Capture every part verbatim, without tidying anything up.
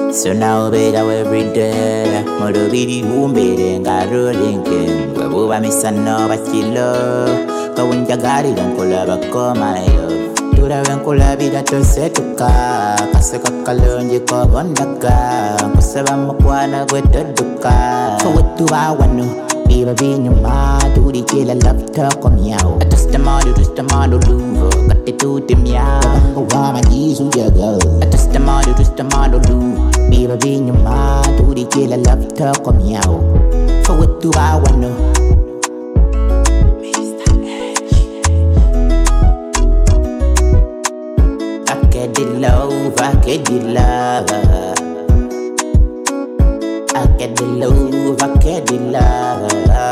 So now better every day. Moro bidi umbere ngarolinke. Webuba misano bachilo. Kawinja gari don kolaba ko my love. Tura ven kolabida to setuka. Kaseka kalonji ko bondaka. Kusaba mukwana gwedoduka. So what do I want to? Baby, being your mind, do the kill a love talk on me out. I just the model, just the model, Luvo. Got the two to me out. Go on my knees, who you go? I just the model, just the model, Luvo. Baby, being your mind, do the kill a love talk on me out. So what do I want to? I get the love, I get the love. I get the love, I get the love.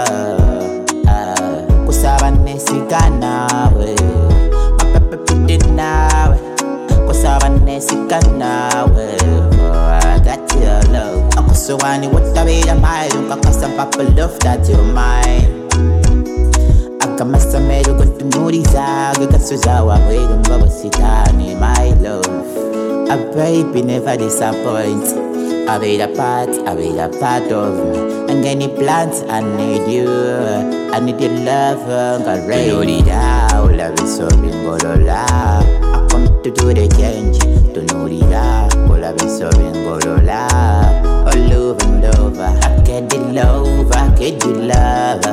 Kusaba nesika nawe, mapepe piti nawe. Kusaba nesika nawe, I got your love. Akusawani watabila mayo, kakasa papa love that you're mine. Akamasa medo kuntunuriza, gakasuzawa wedo mbabasitani, my love. A baby never disappoints. I be the part, I be the part of me. And any plans, I need you. I need your love, I'm ready. To know it all, love is so bingolola. I come to do the change. To know it all, love is so bingolola. All over and over, I get the love, I get the love.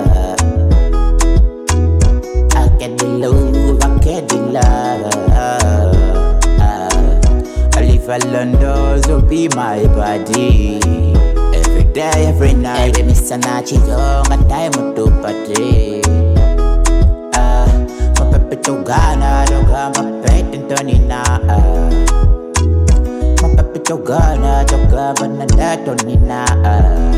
I get the love, I get the love. If I learn those will be my body. Every day, every night, I miss a night, young, a time to party. Ah, my pepe to Ghana, to Ghana, pet and Tonina. My pepe to Ghana, to Ghana, that Tonina.